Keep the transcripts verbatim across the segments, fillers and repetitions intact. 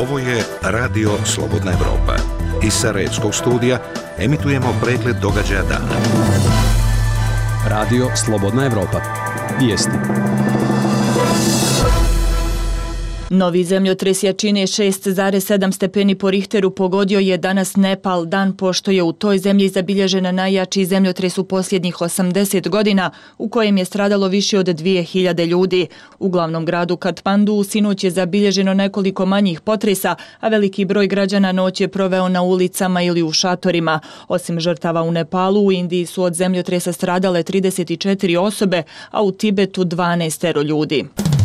Ovo je Radio Slobodna Evropa. Iz Sarajevskog studija emitujemo pregled događaja dana. Radio Slobodna Evropa. Vijesti. Novi zemljotres jačine šest zarez sedam stepeni po Richteru pogodio je danas Nepal, dan pošto je u toj zemlji zabilježena najjači zemljotres u posljednjih osamdeset godina, u kojem je stradalo više od dvije hiljade ljudi. U glavnom gradu Katmandu sinoć je zabilježeno nekoliko manjih potresa, a veliki broj građana noć je proveo na ulicama ili u šatorima. Osim žrtava u Nepalu, u Indiji su od zemljotresa stradale trideset četiri osobe, a u Tibetu dvanaestero ljudi.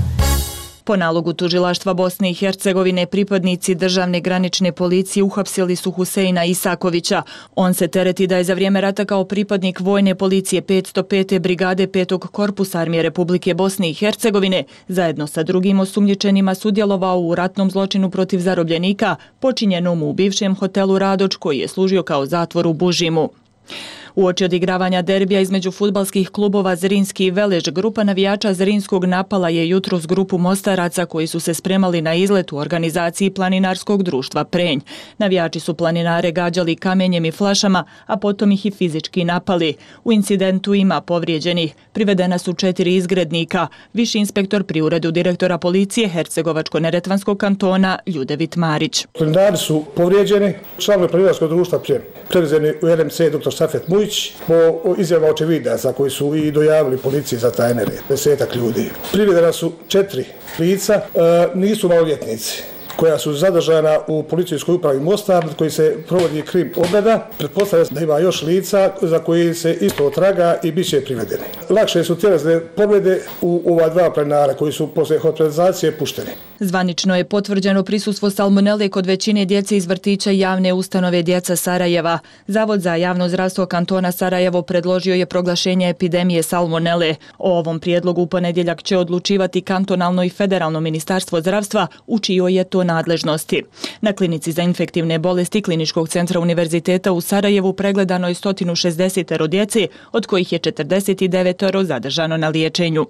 Po nalogu tužilaštva Bosne i Hercegovine, pripadnici državne granične policije uhapsili su Huseina Isakovića. On se tereti da je za vrijeme rata kao pripadnik vojne policije petsto pete brigade petog korpusa armije Republike Bosne i Hercegovine zajedno sa drugim osumnjičenima sudjelovao u ratnom zločinu protiv zarobljenika počinjenom u bivšem hotelu Radoč koji je služio kao zatvor u Bužimu. Uoči odigravanja derbija između fudbalskih klubova Zrinski i Velež, grupa navijača Zrinskog napala je jutros grupu Mostaraca koji su se spremali na izlet u organizaciji planinarskog društva Prenj. Navijači su planinare gađali kamenjem i flašama, a potom ih i fizički napali. U incidentu ima povrijeđenih. Privedena su četiri izgrednika. Viši inspektor pri uredu direktora policije Hercegovačko-neretvanskog kantona Ljudevit Marić. Planinari su povrijeđeni, članovi planinarskog društva Prenj. Prevezeni u R M C dr. Safet Mujić po izjavama očevidaca koji su i dojavili policiji za taj nered, desetak ljudi. Privedena su četiri lica, e, nisu maloljetnici, koja su zadržana u policijskoj upravi Mostar, koji se provodi krim obrada. Pretpostavlja se da ima još lica za koji se isto traga i bit će privedeni. Lakše su tjelesne povrede u ova dva planinara koji su posle hospitalizacije pušteni. Zvanično je potvrđeno prisustvo salmonele kod većine djece iz vrtića javne ustanove Djeca Sarajeva. Zavod za javno zdravstvo kantona Sarajevo predložio je proglašenje epidemije salmonele. O ovom prijedlogu u ponedjeljak će odlučivati kantonalno i federalno ministarstvo zdravstva, u čijoj je to nadležnosti. Na klinici za infektivne bolesti Kliničkog centra univerziteta u Sarajevu pregledano je sto šezdeset djece, od kojih je četrdeset devet zadržano na liječenju.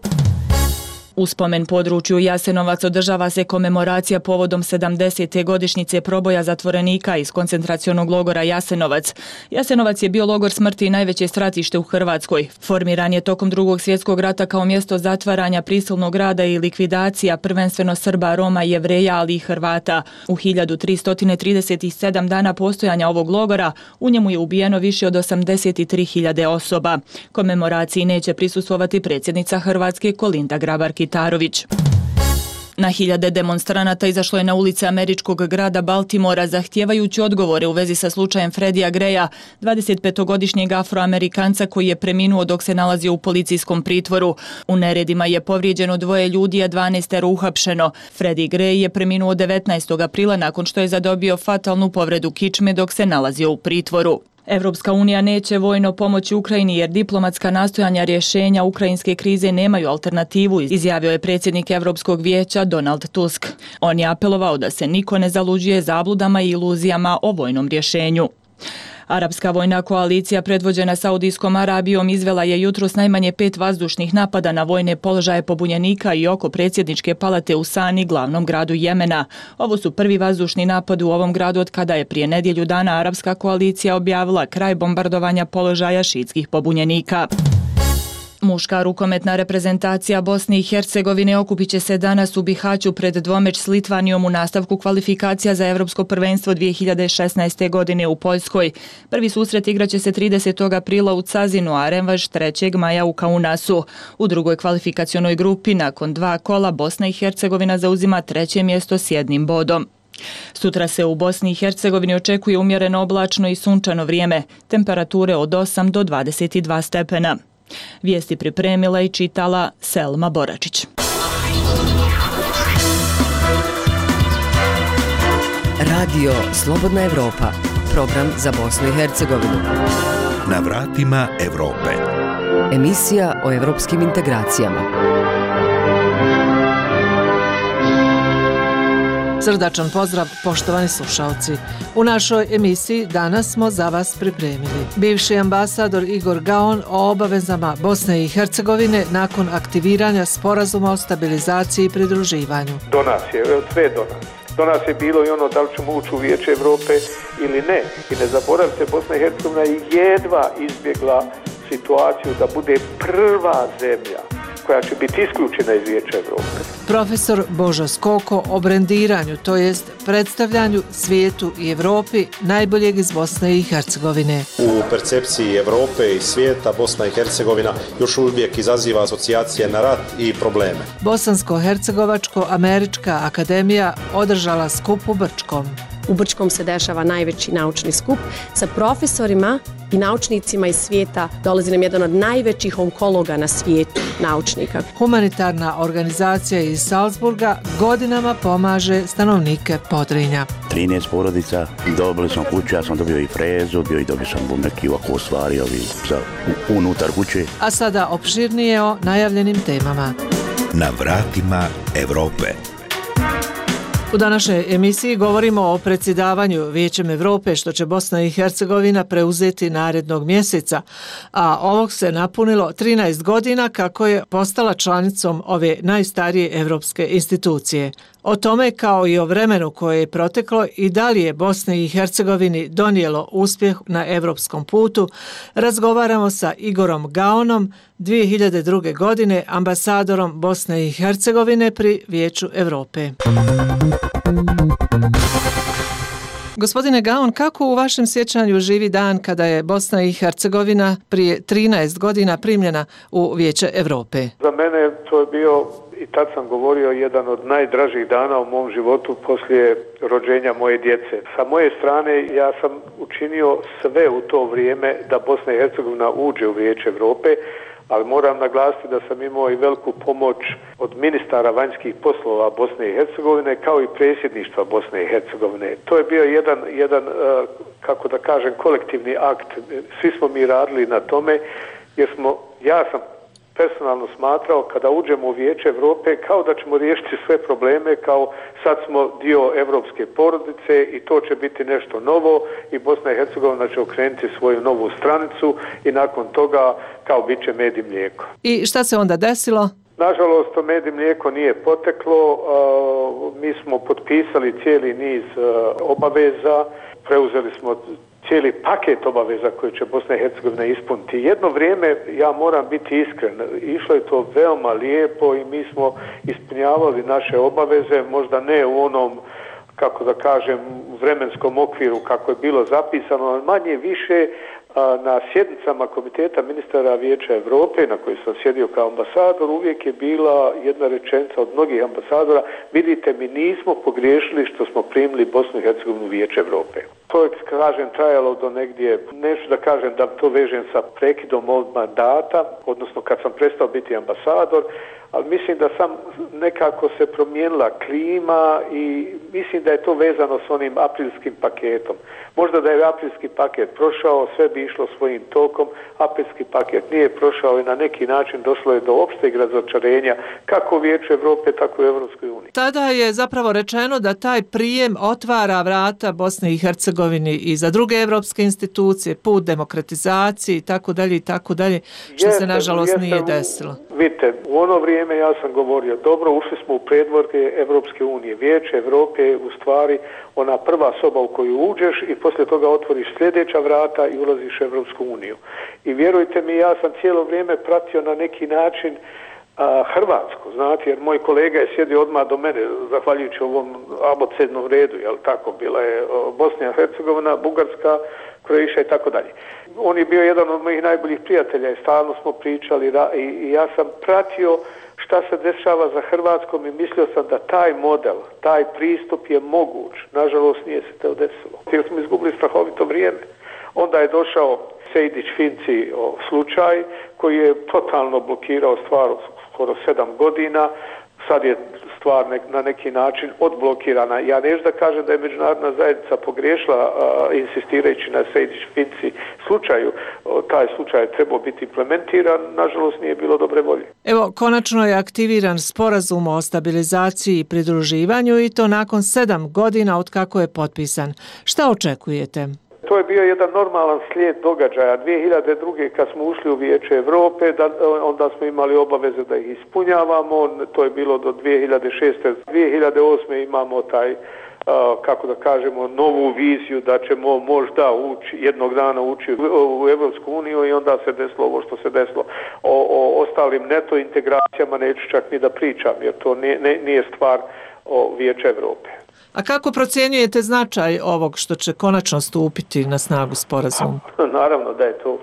U spomen području Jasenovac održava se komemoracija povodom sedamdesete godišnjice proboja zatvorenika iz koncentracionog logora Jasenovac. Jasenovac je bio logor smrti i najveće stratište u Hrvatskoj. Formiran je tokom Drugog svjetskog rata kao mjesto zatvaranja, prisilnog rada i likvidacija prvenstveno Srba, Roma, Jevreja, ali i Hrvata. U hiljadu tristo trideset sedam dana postojanja ovog logora u njemu je ubijeno više od osamdeset tri hiljade osoba. Komemoraciji neće prisustvovati predsjednica Hrvatske Kolinda Grabar-Kitarović. Na hiljade demonstranata izašlo je na ulice američkog grada Baltimora zahtijevajući odgovore u vezi sa slučajem Freddija Greya, dvadesetpetogodišnjeg Afroamerikanca koji je preminuo dok se nalazio u policijskom pritvoru. U neredima je povrijeđeno dvoje ljudi, a dvanaestero uhapšeno. Freddie Gray je preminuo devetnaestog aprila nakon što je zadobio fatalnu povredu kičme dok se nalazio u pritvoru. Evropska unija neće vojno pomoći Ukrajini jer diplomatska nastojanja rješenja ukrajinske krize nemaju alternativu, izjavio je predsjednik Europskog vijeća Donald Tusk. On je apelovao da se niko ne zaluđuje zabludama i iluzijama o vojnom rješenju. Arapska vojna koalicija predvođena Saudijskom Arabijom izvela je jutros najmanje pet vazdušnih napada na vojne položaje pobunjenika i oko predsjedničke palate u Sani, glavnom gradu Jemena. Ovo su prvi vazdušni napad u ovom gradu od kada je prije nedjelju dana Arapska koalicija objavila kraj bombardovanja položaja šiitskih pobunjenika. Muška rukometna reprezentacija Bosne i Hercegovine okupit će se danas u Bihaću pred dvomeč s Litvanijom u nastavku kvalifikacija za Evropsko prvenstvo dvije hiljade šesnaeste. godine u Poljskoj. Prvi susret igraće se tridesetog aprila u Cazinu, a revanš trećeg maja u Kaunasu. U drugoj kvalifikacionoj grupi nakon dva kola Bosna i Hercegovina zauzima treće mjesto s jednim bodom. Sutra se u Bosni i Hercegovini očekuje umjereno oblačno i sunčano vrijeme, temperature od osam do dvadeset dva stepena. Vijesti pripremila i čitala Selma Boračić. Radio Slobodna Evropa, program za Bosnu i Hercegovinu. Na vratima Evrope. Emisija o evropskim integracijama. Srdačan pozdrav, poštovani slušalci. U našoj emisiji danas smo za vas pripremili bivši ambasador Igor Gaon o obavezama Bosne i Hercegovine nakon aktiviranja sporazuma o stabilizaciji i pridruživanju. Do nas je, sve do nas. Do nas je bilo i ono da li ćemo ući u Vijeće Europe ili ne. I ne zaboravite, Bosna i Hercegovina je jedva izbjegla situaciju da bude prva zemlja koja će biti isključena iz Vijeća Europe. Profesor Božo Skoko o brendiranju, to jest predstavljanju svijetu i Europi najboljeg iz Bosne i Hercegovine. U percepciji Europe i svijeta Bosna i Hercegovina još uvijek izaziva asocijacije na rat i probleme. Bosansko-hercegovačko-američka akademija održala skup u Brčkom. U Brčkom se dešava najveći naučni skup sa profesorima i naučnicima iz svijeta. Dolazi nam jedan od najvećih onkologa na svijetu, naučnika. Humanitarna organizacija iz Salzburga godinama pomaže stanovnike Podrinja. trinaest porodica, dobili smo kuću, ja sam dobio i frezu, bio i dobio sam neki ovako stvari ovi za unutar kuće. A sada opširnije o najavljenim temama. Na vratima Europe. U današnjoj emisiji govorimo o predsjedavanju Vijećem Europe što će Bosna i Hercegovina preuzeti narednog mjeseca, a ovog se napunilo trinaest godina kako je postala članicom ove najstarije evropske institucije. O tome kao i o vremenu koje je proteklo i da li je Bosni i Hercegovini donijelo uspjeh na evropskom putu, razgovaramo sa Igorom Gaonom, dvije hiljade druge. godine ambasadorom Bosne i Hercegovine pri Vijeću Europe. Gospodine Gaon, kako u vašem sjećanju živi dan kada je Bosna i Hercegovina prije trinaest godina primljena u Vijeće Europe? Za mene to je bio, i tad sam govorio, jedan od najdražih dana u mom životu poslije rođenja moje djece. Sa moje strane ja sam učinio sve u to vrijeme da Bosna i Hercegovina uđe u Vijeće Europe, ali moram naglasiti da sam imao i veliku pomoć od ministara vanjskih poslova Bosne i Hercegovine kao i predsjedništva Bosne i Hercegovine. To je bio jedan, jedan kako da kažem, kolektivni akt. Svi smo mi radili na tome jer smo, ja sam personalno smatrao kada uđemo u Vijeće Europe kao da ćemo riješiti sve probleme, kao sad smo dio evropske porodice i to će biti nešto novo i Bosna i Hercegovina će okrenuti svoju novu stranicu i nakon toga kao bit će med i mlijeko. I šta se onda desilo? Nažalost, to med i mlijeko nije poteklo. Mi smo potpisali cijeli niz obaveza, preuzeli smo cijeli paket obaveza koje će Bosna i Hercegovina ispuniti. Jedno vrijeme, ja moram biti iskren, išlo je to veoma lijepo i mi smo ispunjavali naše obaveze, možda ne u onom, kako da kažem, vremenskom okviru kako je bilo zapisano, ali manje više na sjednicama Komiteta ministara Vijeća Europe, na kojoj sam sjedio kao ambasador, uvijek je bila jedna rečenica od mnogih ambasadora: vidite, mi nismo pogriješili što smo primili Bosnu i Hercegovinu u Vijeće Europe. To je, kažem, trajalo do negdje, neću da kažem da to vežem sa prekidom od mandata, odnosno kad sam prestao biti ambasador, ali mislim da sam nekako se promijenila klima i mislim da je to vezano s onim aprilskim paketom. Možda da je aprilski paket prošao, sve bi išlo svojim tokom, aprilski paket nije prošao i na neki način došlo je do opšteg razočarenja kako u Vijeću Europe, tako i u Europskoj uniji. Tada je zapravo rečeno da taj prijem otvara vrata Bosne i Hercegovini i za druge evropske institucije, put demokratizaciji i tako dalje i tako dalje, što se nažalost nije desilo. Vidite, u ono vrijeme ja sam govorio, dobro, ušli smo u predvorke Evropske unije. Vijeće Europe je u stvari ona prva soba u koju uđeš i poslije toga otvoriš sljedeća vrata i ulaziš u Evropsku uniju. I vjerujte mi, ja sam cijelo vrijeme pratio na neki način a, Hrvatsku, znate, jer moj kolega je sjedio odmah do mene, zahvaljujući ovom abecednom redu, jel tako, bila je Bosna i Hercegovina, Bugarska, Kroatija i tako dalje. On je bio jedan od mojih najboljih prijatelja i stalno smo pričali i, i ja sam pratio šta se dešava za Hrvatskom i mislio sam da taj model, taj pristup je moguć. Nažalost nije se to desilo. Jer smo izgubili strahovito vrijeme. Onda je došao Sejdić-Finci slučaj koji je totalno blokirao stvar skoro sedam godina. Sad je stvar nek, na neki način odblokirana. Ja neću da kažem da je međunarodna zajednica pogriješila a, insistirajući na Sejdić-Finci slučaju. O, taj slučaj je trebao biti implementiran, nažalost nije bilo dobre volje. Evo, konačno je aktiviran sporazum o stabilizaciji i pridruživanju i to nakon sedam godina od kako je potpisan. Šta očekujete? to je bio jedan normalan slijed događaja. dvije hiljade druge. kad smo ušli u Vijeće Europe, da, onda smo imali obaveze da ih ispunjavamo, to je bilo do dvije hiljade šeste. dvije hiljade osme. imamo taj, kako da kažemo, novu viziju da ćemo možda ući, jednog dana ući u Evropsku uniju i onda se desilo ovo što se desilo. O, o ostalim neto integracijama neću čak ni da pričam, jer to nije, ne, nije stvar o Vijeća Europe. A kako procjenjujete značaj ovog što će konačno stupiti na snagu sporazum? Naravno da je to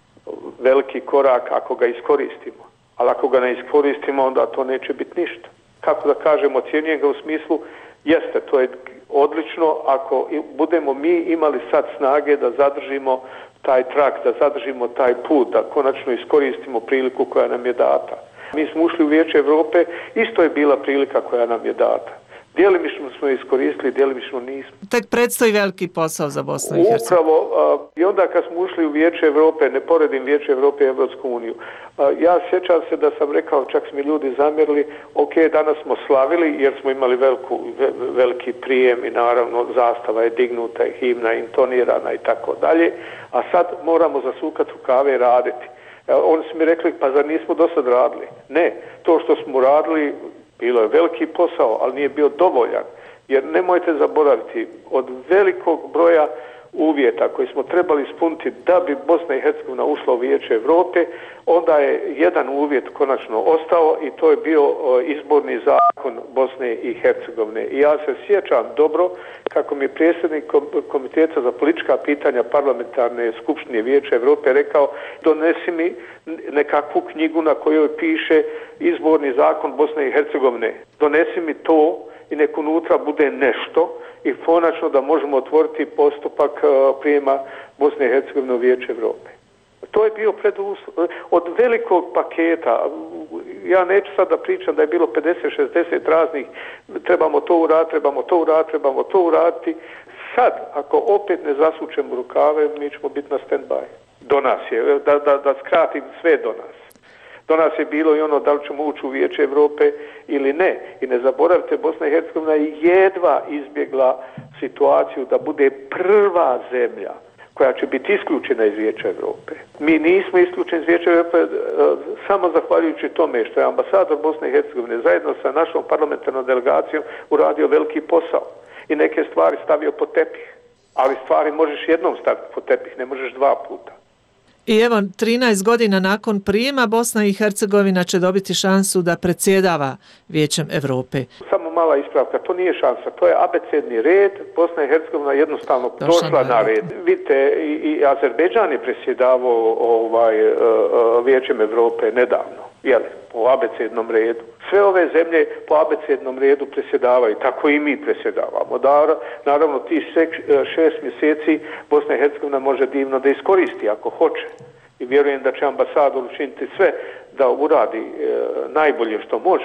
veliki korak ako ga iskoristimo, ali ako ga ne iskoristimo onda to neće biti ništa. Kako da kažemo, ocjenjujem ga u smislu jeste, to je odlično ako budemo mi imali sad snage da zadržimo taj trak, da zadržimo taj put, da konačno iskoristimo priliku koja nam je data. Mi smo ušli u Vijeće Europe, isto je bila prilika koja nam je data. Djelimično smo iskoristili, djelimično nismo. Tek predstoji veliki posao za Bosnu i Hercegovinu. Upravo, a, i onda kad smo ušli u Vijeće Europe, ne poredim Vijeće Europe i Evropsku uniju, a, ja sjećam se da sam rekao, čak su mi ljudi zamjerili, ok, danas smo slavili jer smo imali veliku, ve, veliki prijem i naravno zastava je dignuta i himna intonirana i tako dalje, a sad moramo zasukati rukave i raditi. A, oni su mi rekli, pa zar nismo do sad radili? Ne, to što smo radili bilo je veliki posao, ali nije bio dovoljan. Jer nemojte zaboraviti, od velikog broja uvjeta koji smo trebali ispuniti da bi Bosna i Hercegovina ušla u Vijeće Europe, onda je jedan uvjet konačno ostao i to je bio izborni zakon Bosne i Hercegovine. I ja se sjećam dobro kako mi je predsjednik Komiteta za politička pitanja parlamentarne skupštine Vijeća Europe rekao, donesi mi nekakvu knjigu na kojoj piše izborni zakon Bosne i Hercegovine. Donesi mi to i nek unutra bude nešto i konačno da možemo otvoriti postupak prijema Bosne i Hercegovine u Vijeće Europe. To je bio preduslov od velikog paketa. Ja neću sad da pričam da je bilo pedeset šezdeset raznih, trebamo to uraditi, trebamo to uraditi, trebamo to uraditi. Sad, ako opet ne zasučemo rukave, mi ćemo biti na stand-by. Do nas je, da, da, da skratim sve do nas. Do nas je bilo i ono da li ćemo ući u Vijeće Europe ili ne. I ne zaboravite, Bosna i Hercegovina je jedva izbjegla situaciju da bude prva zemlja koja će biti isključena iz Vijeća Europe. Mi nismo isključeni iz Vijeća Europe samo zahvaljujući tome što je ambasador Bosne i Hercegovine zajedno sa našom parlamentarnom delegacijom uradio veliki posao i neke stvari stavio pod tepih. Ali stvari možeš jednom staviti pod tepih, ne možeš dva puta. I evo, trinaest godina nakon prijema Bosna i Hercegovina će dobiti šansu da predsjedava Vijećem Europe. Samo mala ispravka, to nije šansa, to je abecedni red, Bosna i Hercegovina jednostavno došla, došla na red. Vidite, i, i Azerbejdžan je predsjedavao ovaj, uh, uh, Vijećem Europe nedavno, jel, po abecednom redu. Sve ove zemlje po abecednom redu predsjedavaju, tako i mi predsjedavamo. Da, naravno, ti šest mjeseci Bosna i Hercegovina može divno da iskoristi ako hoće. I vjerujem da će ambasador učiniti sve da uradi e, najbolje što može.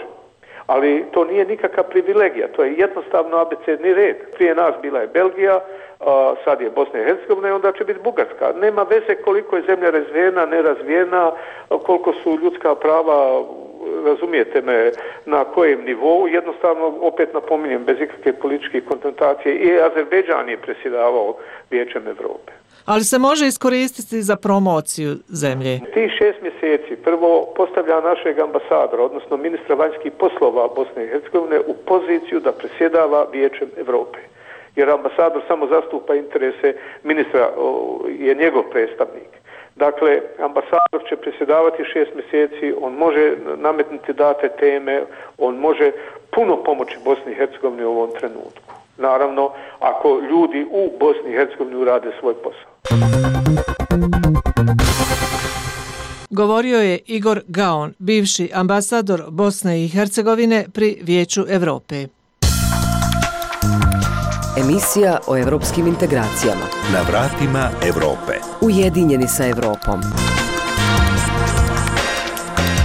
Ali to nije nikakva privilegija, to je jednostavno abecedni red. Prije nas bila je Belgija, a sad je Bosna i Hercegovina i onda će biti Bugarska. Nema veze koliko je zemlja razvijena, nerazvijena, koliko su ljudska prava, razumijete me, na kojem nivou. Jednostavno, opet napominjem, bez ikakve političke konfrontacije, i Azerbejdžan je predsjedavao Vijećem Europe. Ali se može iskoristiti za promociju zemlje? Ti šest mjeseci prvo postavlja našeg ambasadora, odnosno ministra vanjskih poslova Bosne i Hercegovine, u poziciju da predsjedava Vijećem Europe. Jer ambasador samo zastupa interese ministra, je njegov predstavnik. Dakle, ambasador će predsjedavati šest mjeseci, on može nametnuti date teme, on može puno pomoći Bosni i Hercegovini u ovom trenutku. Naravno, ako ljudi u Bosni i Hercegovini urade svoj posao. Govorio je Igor Gaon, bivši ambasador Bosne i Hercegovine pri Vijeću Europe. Emisija o evropskim integracijama. Na vratima Europe. Ujedinjeni sa Europom.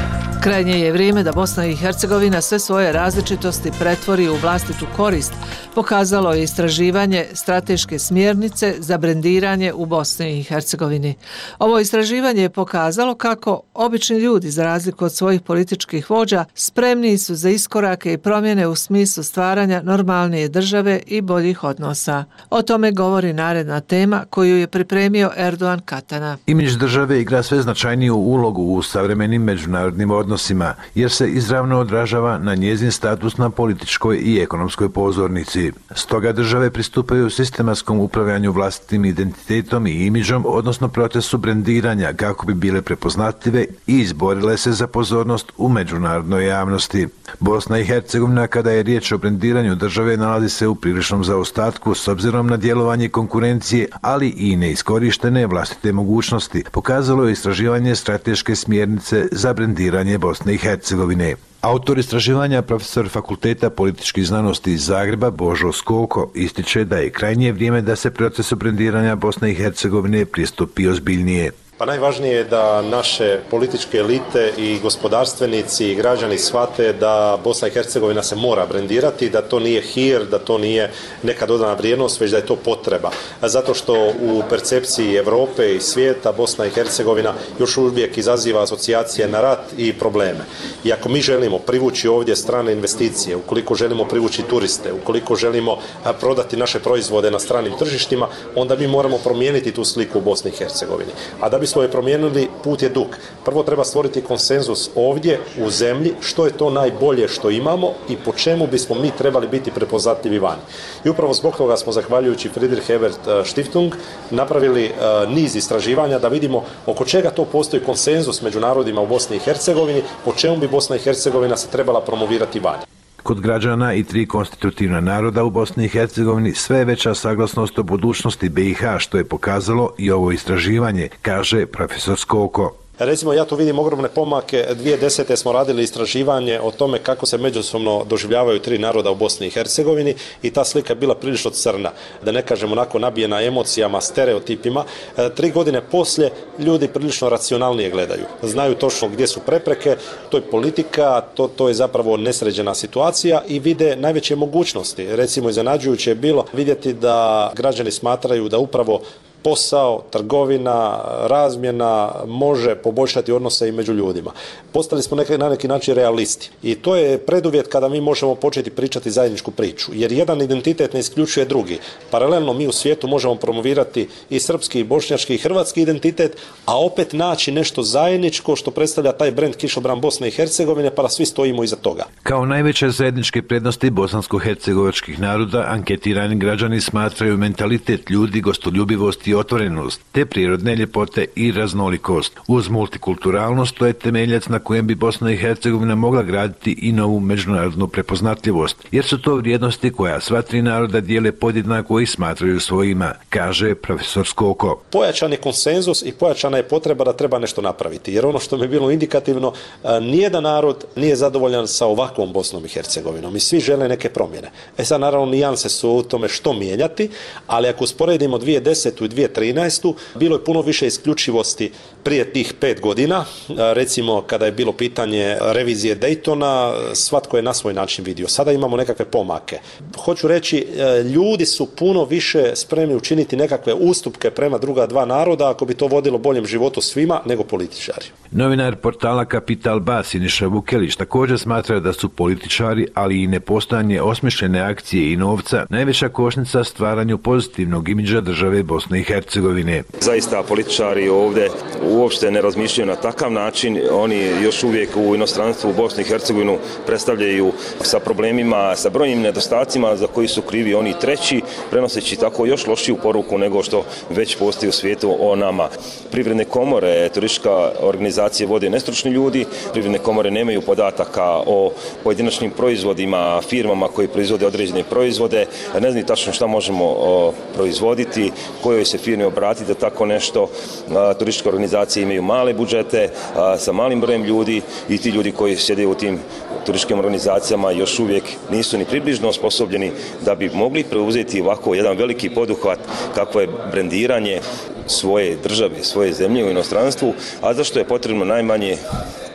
Krajnje je vrijeme da Bosna i Hercegovina sve svoje različitosti pretvori u vlastitu korist, pokazalo je istraživanje strateške smjernice za brendiranje u Bosni i Hercegovini. Ovo istraživanje je pokazalo kako obični ljudi, za razliku od svojih političkih vođa, spremni su za iskorake i promjene u smislu stvaranja normalnije države i boljih odnosa. O tome govori naredna tema koju je pripremio Erdogan Katana. Imidž države igra sve značajniju ulogu u savremenim međunarodnim odnosima, jer se izravno odražava na njezin status na političkoj i ekonomskoj pozornici. Stoga države pristupaju sistematskom upravljanju vlastitim identitetom i imidžom, odnosno procesu brendiranja kako bi bile prepoznatljive i izborile se za pozornost u međunarodnoj javnosti. Bosna i Hercegovina, kada je riječ o brendiranju države, nalazi se u priličnom zaostatku s obzirom na djelovanje konkurencije, ali i neiskorištene vlastite mogućnosti, pokazalo je istraživanje strateške smjernice za brendiranje Bosne i Hercegovine. Autor istraživanja, profesor Fakulteta političkih znanosti iz Zagreba Božo Skolko, ističe da je krajnje vrijeme da se procesu brendiranja Bosne i Hercegovine pristupi ozbiljnije. Pa najvažnije je da naše političke elite i gospodarstvenici i građani shvate da Bosna i Hercegovina se mora brendirati, da to nije hir, da to nije neka dodana vrijednost, već da je to potreba. Zato što u percepciji Europe i svijeta Bosna i Hercegovina još uvijek izaziva asocijacije na rat i probleme. I ako mi želimo privući ovdje strane investicije, ukoliko želimo privući turiste, ukoliko želimo prodati naše proizvode na stranim tržištima, onda mi moramo promijeniti tu sliku u Bosni i Hercegovini. A da bi smo je promijenili, put je dug. Prvo treba stvoriti konsenzus ovdje u zemlji što je to najbolje što imamo i po čemu bismo mi trebali biti prepoznatljivi vani. I upravo zbog toga smo, zahvaljujući Friedrich Ebert Stiftung, napravili uh, niz istraživanja da vidimo oko čega to postoji konsenzus među narodima u Bosni i Hercegovini, po čemu bi Bosna i Hercegovina se trebala promovirati vani. Kod građana i tri konstitutivna naroda u Bosni i Hercegovini sve je veća saglasnost o budućnosti B i H, što je pokazalo i ovo istraživanje, kaže profesor Skolko. Recimo, ja tu vidim ogromne pomake. dvije tisuće desete. smo radili istraživanje o tome kako se međusobno doživljavaju tri naroda u Bosni i Hercegovini i ta slika je bila prilično crna, da ne kažem onako nabijena emocijama, stereotipima. E, tri godine poslije ljudi prilično racionalnije gledaju. Znaju točno gdje su prepreke, to je politika, to, to je zapravo nesređena situacija i vide najveće mogućnosti. Recimo, iznenađujuće je bilo vidjeti da građani smatraju da upravo posao, trgovina, razmjena može poboljšati odnose i među ljudima. Postali smo neke, na neki način realisti. I to je preduvjet kada mi možemo početi pričati zajedničku priču. Jer jedan identitet ne isključuje drugi. Paralelno mi u svijetu možemo promovirati i srpski, i bošnjački, i hrvatski identitet, a opet naći nešto zajedničko što predstavlja taj brend kišobran Bosne i Hercegovine, pa da svi stojimo iza toga. Kao najveće zajedničke prednosti bosansko-hercegovačkih naroda, anketirani građani smatraju mentalitet ljudi, gostoljubivost i otvorenost, te prirodne ljepote i raznolikost. Uz multikulturalnost, to je temeljac na kojem bi Bosna i Hercegovina mogla graditi i novu međunarodnu prepoznatljivost, jer su to vrijednosti koja sva tri naroda dijele podjednako i smatraju svojima, kaže profesor Skoko. Pojačan je konsenzus i pojačana je potreba da treba nešto napraviti, jer ono što mi je bilo indikativno, nijedan narod nije zadovoljan sa ovakvom Bosnom i Hercegovinom i svi žele neke promjene. E sad, naravno, nijanse su u tome što mijenjati, ali ako usporedimo dvije tisuće desetu i dvije tisuće trinaestu. bilo je puno više isključivosti prije tih pet godina. Recimo, kada je bilo pitanje revizije Daytona, svatko je na svoj način vidio. Sada imamo nekakve pomake. Hoću reći, ljudi su puno više spremni učiniti nekakve ustupke prema druga dva naroda ako bi to vodilo boljem životu svima nego političari. Novinar portala Kapital Ba Siniša Vukelić također smatra da su političari, ali i nepostojanje osmišljene akcije i novca najveća kočnica stvaranju pozitivnog imidža države Bosne i Hercegovine. Zaista političari ovdje uopšte ne razmišljaju na takav način. Oni još uvijek u inostranstvu u Bosni i Hercegovinu predstavljaju sa problemima, sa brojnim nedostacima za koji su krivi oni treći, prenoseći tako još lošiju poruku nego što već postoji u svijetu o nama. Privredne komore, turistička organizacija vode nestručni ljudi, privredne komore nemaju podataka o pojedinačnim proizvodima, firmama koji proizvode određene proizvode, ne znaju tačno šta možemo o, proizvoditi, kojoj se firmi obratiti da tako nešto. A, turističke organizacije imaju male budžete a, sa malim brojem ljudi i ti ljudi koji sjede u tim turističkim organizacijama još uvijek nisu ni približno osposobljeni da bi mogli preuzeti ovako jedan veliki poduhvat kakvo je brendiranje svoje države, svoje zemlje u inostranstvu, a zašto je potrebno najmanje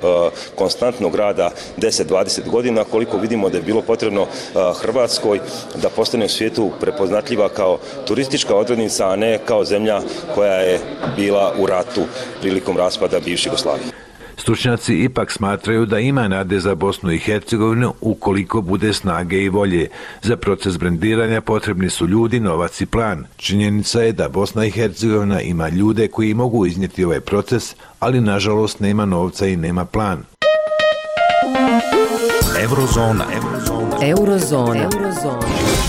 konstantnog rada deset do dvadeset godina, koliko vidimo da je bilo potrebno Hrvatskoj da postane u svijetu prepoznatljiva kao turistička odrednica, a ne kao zemlja koja je bila u ratu prilikom raspada bivše Jugoslavije. Stručnjaci ipak smatraju da ima nade za Bosnu i Hercegovinu ukoliko bude snage i volje. Za proces brendiranja potrebni su ljudi, novac i plan. Činjenica je da Bosna i Hercegovina ima ljude koji mogu iznijeti ovaj proces, ali nažalost nema novca i nema plan. Eurozona. Eurozona. Eurozona. Eurozona.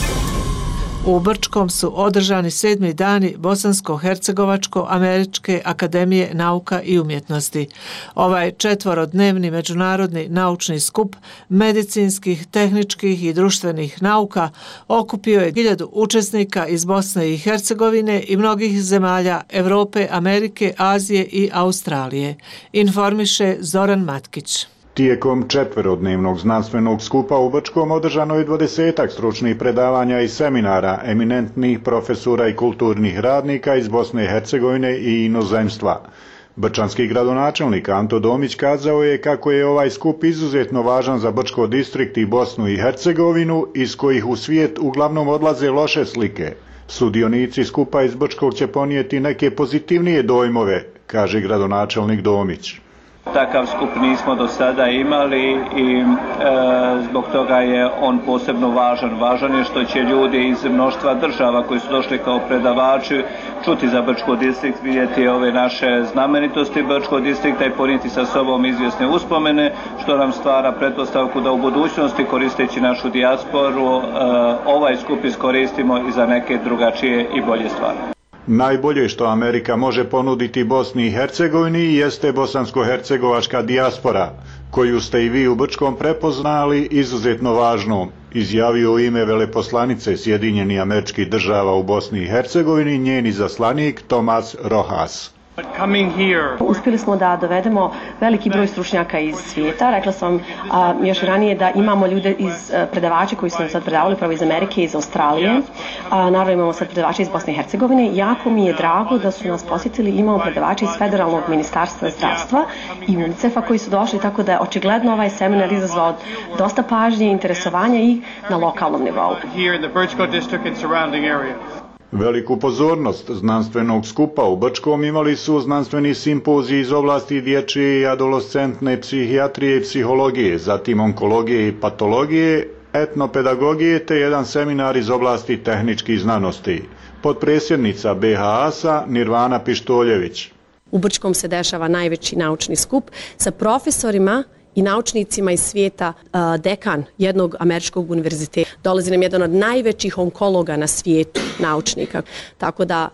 U Brčkom su održani sedmi dani Bosansko-Hercegovačko-Američke akademije nauka i umjetnosti. Ovaj četvorodnevni međunarodni naučni skup medicinskih, tehničkih i društvenih nauka okupio je hiljadu učesnika iz Bosne i Hercegovine i mnogih zemalja Europe, Amerike, Azije i Australije. Informiše Zoran Matkić. Tijekom četverodnevnog znanstvenog skupa u Brčkom održano je dvadesetak stručnih predavanja i seminara eminentnih profesora i kulturnih radnika iz Bosne i Hercegovine i inozemstva. Brčanski gradonačelnik Anto Domić kazao je kako je ovaj skup izuzetno važan za Brčko distrikt i Bosnu i Hercegovinu, iz kojih u svijet uglavnom odlaze loše slike. Sudionici skupa iz Brčkog će ponijeti neke pozitivnije dojmove, kaže gradonačelnik Domić. Takav skup nismo do sada imali i e, zbog toga je on posebno važan. Važan je što će ljudi iz mnoštva država koji su došli kao predavači čuti za Brčko distrikt, vidjeti ove naše znamenitosti Brčkog distrikta i ponijeti sa sobom izvjesne uspomene, što nam stvara pretpostavku da u budućnosti, koristeći našu dijasporu, e, ovaj skup iskoristimo i za neke drugačije i bolje stvari. Najbolje što Amerika može ponuditi Bosni i Hercegovini jeste bosansko-hercegovačka dijaspora, koju ste i vi u Brčkom prepoznali izuzetno važnom, izjavio u ime veleposlanice Sjedinjenih Američkih Država u Bosni i Hercegovini njen izaslanik Tomas Rojas. Uspjeli smo da dovedemo veliki broj stručnjaka iz svijeta. Rekla sam a, još ranije da imamo ljude iz a, predavače koji su nam sad predavali pravo iz Amerike i iz Australije. A, naravno imamo sad predavače iz Bosne i Hercegovine. Jako mi je drago da su nas posjetili. Imamo predavače iz Federalnog ministarstva zdravstva i UNICEF-a koji su došli, tako da je očigledno ovaj seminar izazvao dosta pažnje i interesovanja i na lokalnom nivou. Veliku pozornost znanstvenog skupa u Brčkom imali su znanstveni simpoziji iz oblasti dječje i adolescentne psihijatrije i psihologije, zatim onkologije i patologije, etnopedagogije te jedan seminar iz oblasti tehničkih znanosti. Potpredsjednica B H A-sa Nirvana Pištoljević. U Brčkom se dešava najveći naučni skup sa profesorima i naučnicima iz svijeta. Dekan jednog američkog univerziteta. Dolazi nam jedan od najvećih onkologa na svijetu, naučnika. Tako da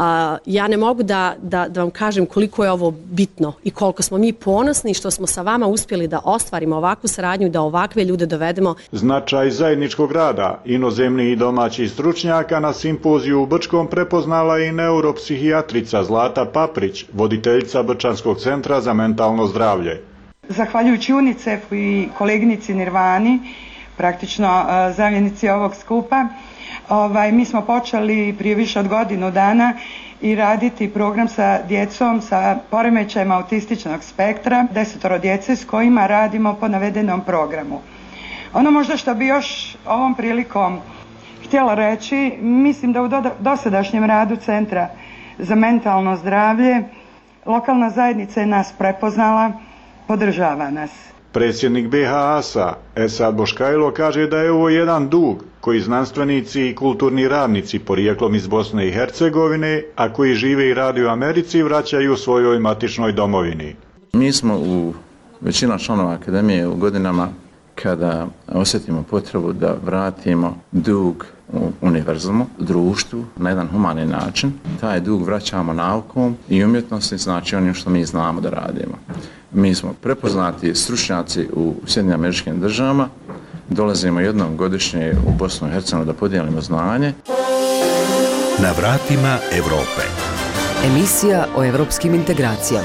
ja ne mogu da, da, da vam kažem koliko je ovo bitno i koliko smo mi ponosni što smo sa vama uspjeli da ostvarimo ovakvu saradnju i da ovakve ljude dovedemo. Značaj zajedničkog rada inozemnih i domaćih stručnjaka na simpoziju u Brčkom prepoznala i neuropsihijatrica Zlata Paprić, voditeljica Brčanskog centra za mentalno zdravlje. Zahvaljujući UNICEF-u i koleginici Nirvani, praktično zamjenici ovog skupa, ovaj, mi smo počeli prije više od godinu dana i raditi program sa djecom sa poremećajima autističnog spektra, desetoro djece s kojima radimo po navedenom programu. Ono možda što bi još ovom prilikom htjela reći, mislim da u dosadašnjem radu Centra za mentalno zdravlje lokalna zajednica je nas prepoznala, podržava nas. Predsjednik B H A-sa Esad Boškajlo kaže da je ovo jedan dug koji znanstvenici i kulturni radnici porijeklom iz Bosne i Hercegovine, a koji žive i rade u Americi, vraćaju svojoj matičnoj domovini. Mi smo u većina članova akademije u godinama kada osjetimo potrebu da vratimo dug u univerzumu, društvu, na jedan humani način. Taj dug vraćamo naukom i umjetnosti, znači onim što mi znamo da radimo. Mi smo prepoznati stručnjaci u Sjedinjenim Američkim Državama, dolazimo jednom godišnje u Bosnu i Hercegovinu da podijelimo znanje. Na vratima Europe. Emisija o evropskim integracijama.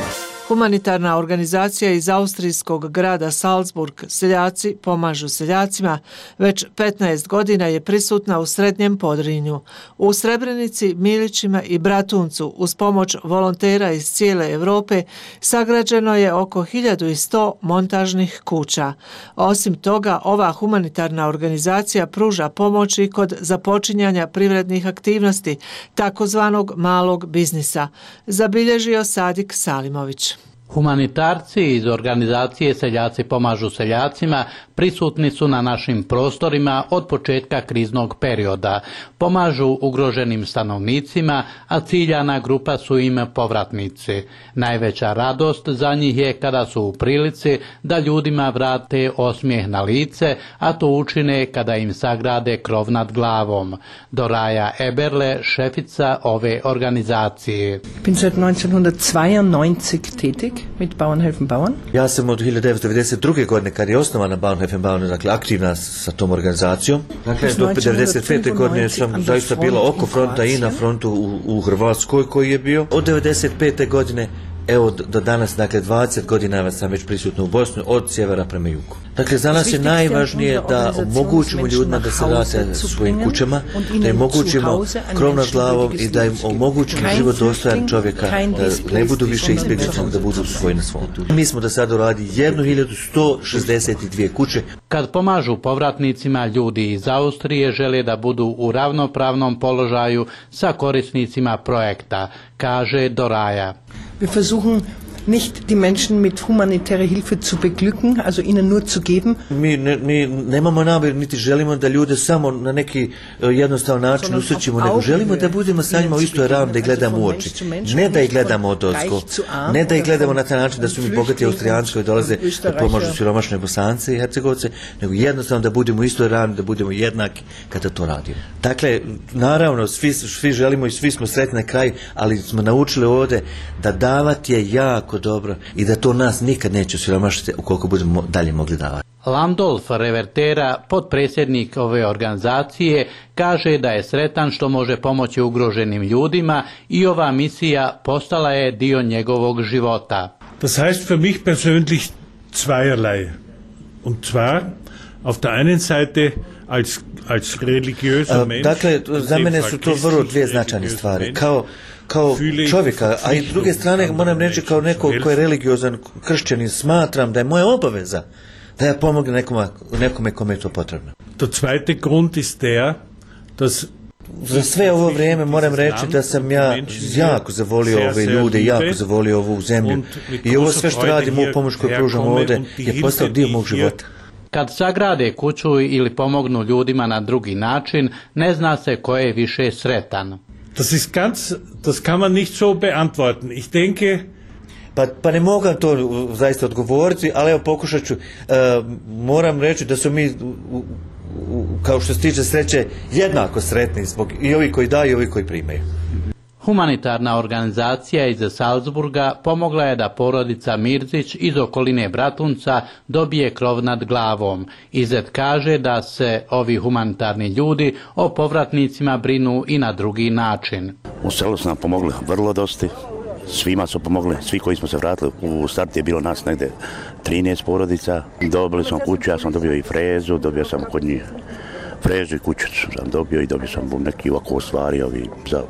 Humanitarna organizacija iz austrijskog grada Salzburg Seljaci pomažu seljacima već petnaest godina je prisutna u Srednjem Podrinju. U Srebrenici, Milićima i Bratuncu uz pomoć volontera iz cijele Europe sagrađeno je oko hiljadu sto montažnih kuća. Osim toga, ova humanitarna organizacija pruža pomoć i kod započinjanja privrednih aktivnosti, takozvanog malog biznisa, zabilježio Sadik Salimović. Humanitarci iz organizacije Seljaci pomažu seljacima prisutni su na našim prostorima od početka kriznog perioda. Pomažu ugroženim stanovnicima, a ciljana grupa su im povratnici. Najveća radost za njih je kada su u prilici da ljudima vrate osmijeh na lice, a to učine kada im sagrade krov nad glavom. Doraja Eberle, šefica ove organizacije. Bin seit neunzehnhundertzweiundneunzig tätig mit Bauernhelfen Bauern. Ja sam od hiljadu devetsto devedeset druge. godine, kad je osnovana Bauernhelfen Bauern, dakle aktivna sa tom organizacijom. Dakle, do devedeset pete. godine sam zaista bila oko fronta i na frontu u, u Hrvatskoj koji je bio. Od devedeset pete. godine evo do danas, dakle dvadeset godina sam već prisutna u Bosni, od sjevera prema jugu. Dakle, za nas je najvažnije da omogućimo ljudima da se vrate svojim kućama, da im omogućimo krov nad glavom i da im omogućimo život dostojan čovjeka, da ne budu više izbjeglice, da budu svoji na svom. Mi smo do sada uradili jednu hiljadu sto šezdeset dvije kuće. Kad pomažu povratnicima, ljudi iz Austrije žele da budu u ravnopravnom položaju sa korisnicima projekta, kaže Doraja. Wir versuchen nicht die Menschen mit humanitärer Hilfe zu beglücken, also ihnen nur zu geben. Mi, ne, mi nemamo namjer, niti želimo da ljude samo na neki uh, jednostavan način usrećimo, nego želimo da budemo sa njima u istoj ravni, da ih gledamo u oči. Ne da ih gledamo odozgo, ne da ih gledamo na taj način da su mi bogati Austrijanci koji dolaze da pomažu siromašne Bosance i Hercegovce, nego jednostavno da budemo u istoj ravni, da budemo jednaki kada to radimo. Dakle, naravno, svi, svi želimo i svi smo sretni na kraju, ali smo naučili ovdje da davati je jako dobro i da to nas nikad neće osiromašiti ukoliko budemo dalje mogli davati. Landolf Revertera, potpredsjednik ove organizacije, kaže da je sretan što može pomoći ugroženim ljudima i ova misija postala je dio njegovog života. Das heißt für mich persönlich zweierlei. Und zwar auf der einen Seite als als religiöser Mensch. Dakle, za mene su to vrlo dvije značajne stvari. Kao kao čovjeka, a i s druge strane moram reći kao neko ko je religiozan kršćanin, smatram da je moja obaveza da ja pomognem nekome, nekome kome je to potrebno. Der zweite Grund ist der, dass za sve ovo vrijeme moram reći da sam ja jako zavolio ove ljude, jako zavolio ovu zemlju i ovo sve što radim, ovu pomoć koju pružam ovdje je postao dio mog života. Kad sagrade kuću ili pomognu ljudima na drugi način, ne zna se ko je više sretan. Das ist ganz, das kann man nicht so beantworten. Ich denke, Pa, pa ne mogu to zaista odgovoriti, ali evo pokušat ću. E, moram reći da su mi, u, u, kao što se tiče sreće, jednako sretni zbog i ovi koji daju i ovi koji primaju. Humanitarna organizacija iz Salzburga pomogla je da porodica Mirzić iz okoline Bratunca dobije krov nad glavom. Izet kaže da se ovi humanitarni ljudi o povratnicima brinu i na drugi način. U selu su nam pomogli vrlo dosti. Svima su pomogli, svi koji smo se vratili, u startu je bilo nas negdje trinaest porodica, dobili smo kuću, ja sam dobio i frezu, dobio sam kod njih frezu i kućicu sam dobio i dobio sam neki ovako stvari ovi za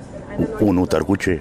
unutar kuće,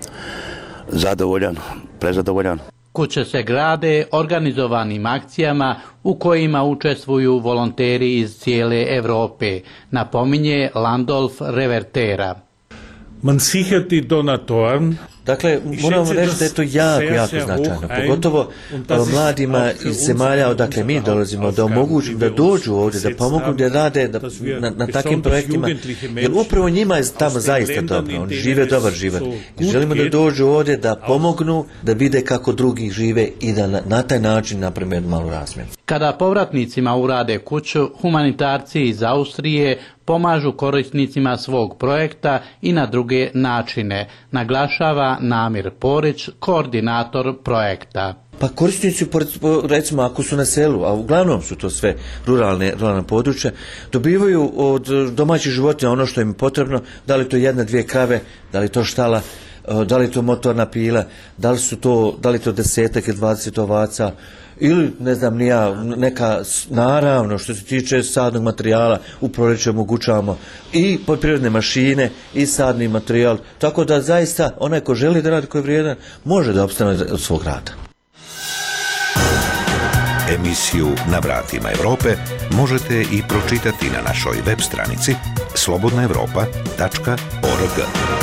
zadovoljan, prezadovoljan. Kuće se grade organizovanim akcijama u kojima učestvuju volonteri iz cijele Europe, napominje Landolf Revertera. Man sichert die Donatoren. Dakle, moramo reći da je to jako, jako značajno, pogotovo mladima iz zemalja odakle mi dolazimo, da omogućimo da dođu ovdje, da pomognu, da rade da, na, na takvim projektima, jer upravo njima je tamo zaista dobro, oni žive dobar život. I želimo da dođu ovdje, da pomognu, da vide kako drugi žive i da na, na taj način naprave jednu malu razmjenu. Kada povratnicima urade kuću, humanitarci iz Austrije pomažu korisnicima svog projekta i na druge načine, naglašava Namir Porić, koordinator projekta. Pa korisnici, recimo ako su na selu, a uglavnom su to sve ruralne, ruralne područja, dobivaju od domaćih životinja ono što im je potrebno, da li to jedna, dvije krave, da li to štala, da li je to motorna pila, da li su to, da li je to desetak i dvadeset ovaca, ili ne znam nija, neka, naravno što se tiče sadnog materijala u proljeću omogućavamo i poljoprivredne mašine i sadni materijal, tako da zaista onaj ko želi da radi, ko je vrijedan, može da opstane od svog rada. Emisiju Na vratima Evrope možete i pročitati na našoj web stranici slobodna evropa tačka org.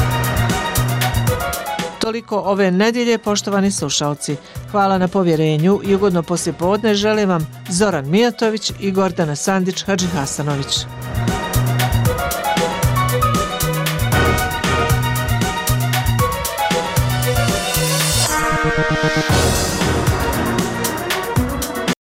Toliko ove nedjelje, poštovani slušalci. Hvala na povjerenju i ugodno poslijepodne želim vam Zoran Mijatović i Gordana Sandić Hadžihasanović.